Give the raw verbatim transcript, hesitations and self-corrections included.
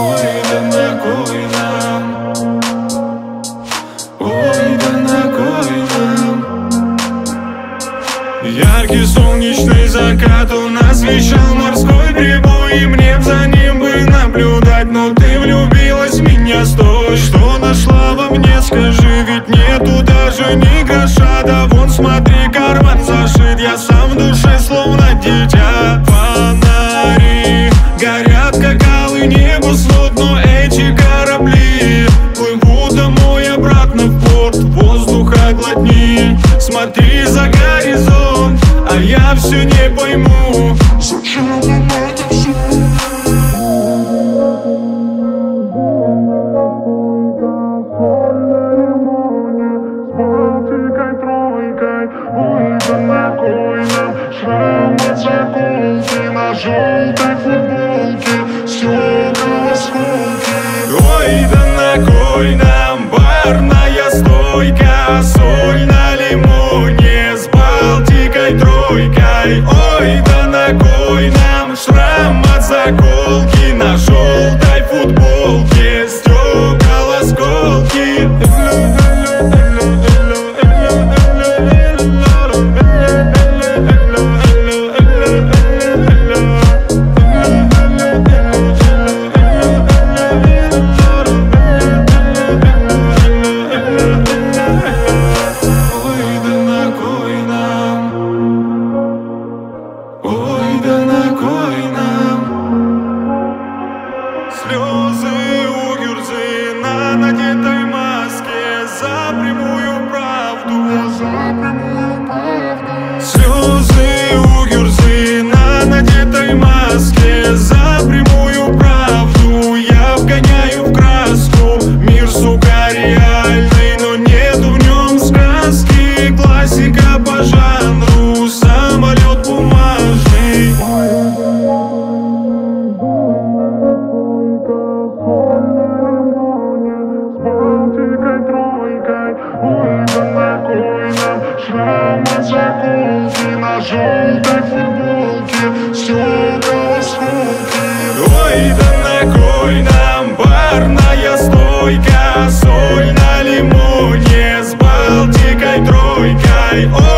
Ой, да на кой нам? Ой, да на кой нам? Яркий солнечный закат, он освещал морской прибой, и мне б за ним бы наблюдать. Но ты влюбилась в меня, стой. Что нашла во мне, скажи, ведь нету даже ни гроша. Да вон смотри, карман зашит, я сам в душе словно дитя. Фонари горят, как алый небосвод, но эти корабли плывут домой обратно в порт. Воздуха глотни, смотри за горизонт, а я все не пойму, зачем нам это все? Ой, да на кой нам шрам от заколки на желтой футболке, стекла осколки. Ой, да на кой нам барная стойка, соль на лимоне с Балтикой тройкой. Ой, да на кой нам шрам от заколки на желтой футболке, стекла осколки. Слезы у Гюрзы на надетой маске за прямую правду, за прямую правду. Слезы у Гюрзы на надетой маске за прямую правду. Я вгоняю в краску мир, сука, реальный, но нету в нем сказки. Классика по жанру, самолет бумажный. Ой, да на кой нам шрам от заколки на желтой футболке, стекла осколки. Ой, да на кой нам барная стойка, соль на лимоне с Балтикой тройкой.